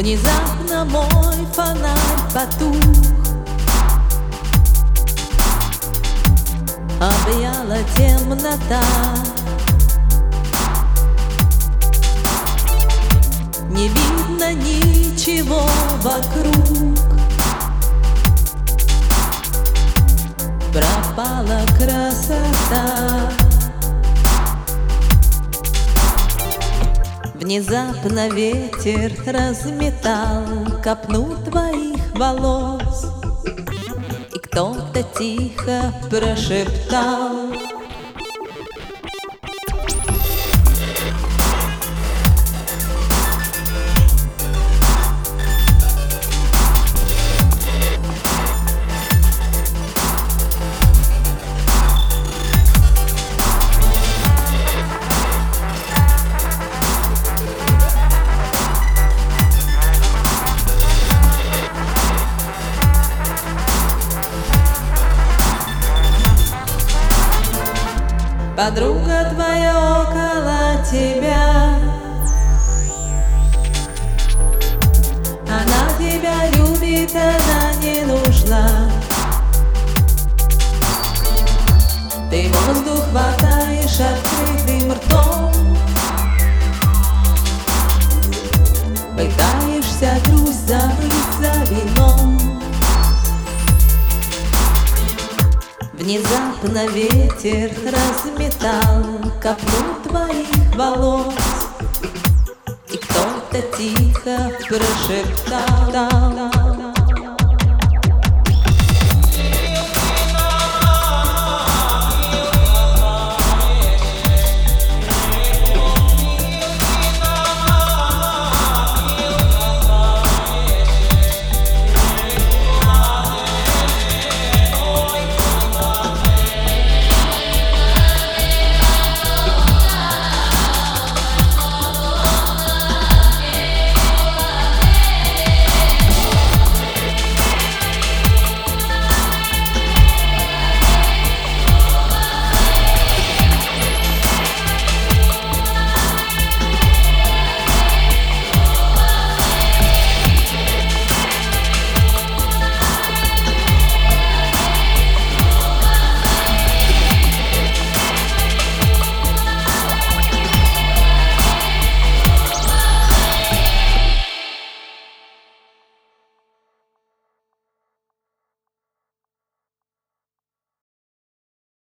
Внезапно мой фонарь потух, объяла темнота. Не видно ничего вокруг, пропала красота. Внезапно ветер разметал копну твоих волос, и кто-то тихо прошептал: подруга твоя около тебя, она тебя любит, она не нужна. Ты воздух хватаешь открытым ртом, пытаешься грусть забыть за вином. Внезапно ветер разметал копну твоих волос, и кто-то тихо прошептал: